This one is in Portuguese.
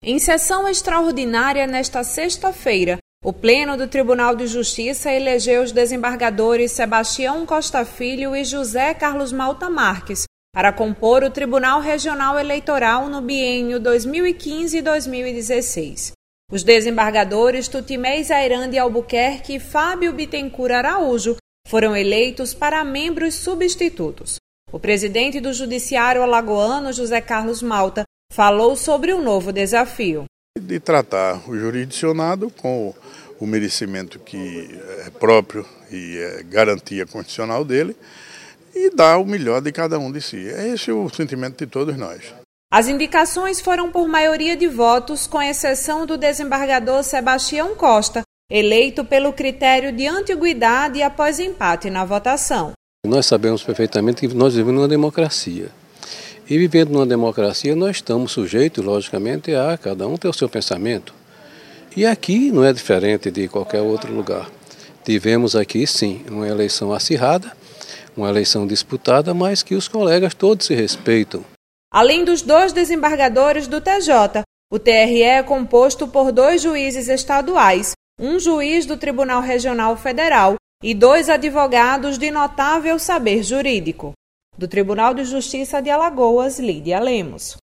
Em sessão extraordinária nesta sexta-feira, o Pleno do Tribunal de Justiça elegeu os desembargadores Sebastião Costa Filho e José Carlos Malta Marques para compor o Tribunal Regional Eleitoral no biênio 2015-2016. Os desembargadores Tutimés Airandi Albuquerque e Fábio Bittencourt Araújo foram eleitos para membros substitutos. O presidente do Judiciário alagoano, José Carlos Malta, falou sobre o novo desafio. De tratar o jurisdicionado com o merecimento que é próprio e é garantia constitucional dele e dar o melhor de cada um de si. É esse o sentimento de todos nós. As indicações foram por maioria de votos, com exceção do desembargador Sebastião Costa, eleito pelo critério de antiguidade após empate na votação. Nós sabemos perfeitamente que nós vivemos numa democracia. E vivendo numa democracia, nós estamos sujeitos, logicamente, a cada um ter o seu pensamento. E aqui não é diferente de qualquer outro lugar. Tivemos aqui, sim, uma eleição acirrada, uma eleição disputada, mas que os colegas todos se respeitam. Além dos 2 desembargadores do TJ, o TRE é composto por 2 juízes estaduais, um juiz do Tribunal Regional Federal e 2 advogados de notável saber jurídico. Do Tribunal de Justiça de Alagoas, Lídia Lemos.